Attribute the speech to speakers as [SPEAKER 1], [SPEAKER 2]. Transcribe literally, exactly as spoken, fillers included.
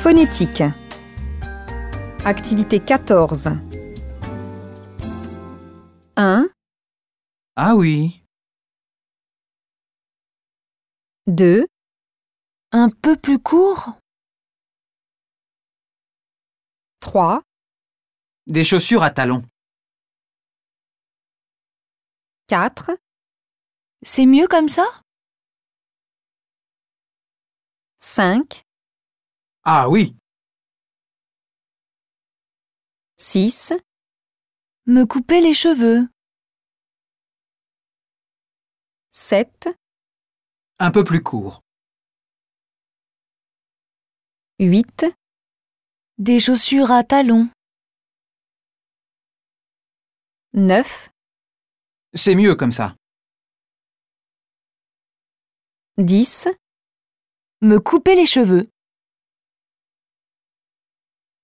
[SPEAKER 1] Phonétique. Activité quatorze. un,
[SPEAKER 2] Ah oui.
[SPEAKER 1] deux,
[SPEAKER 3] Un peu plus court?
[SPEAKER 1] trois,
[SPEAKER 2] Des chaussures à talons.
[SPEAKER 1] quatre,
[SPEAKER 3] C'est mieux comme ça?
[SPEAKER 1] cinq,
[SPEAKER 2] Ah oui.
[SPEAKER 1] six,
[SPEAKER 3] Me couper les cheveux?
[SPEAKER 1] sept,
[SPEAKER 2] Un peu plus court.
[SPEAKER 1] huit,
[SPEAKER 3] Des chaussures à talons?
[SPEAKER 1] neuf,
[SPEAKER 2] C'est mieux comme ça.
[SPEAKER 1] dix,
[SPEAKER 3] Me couper les cheveux?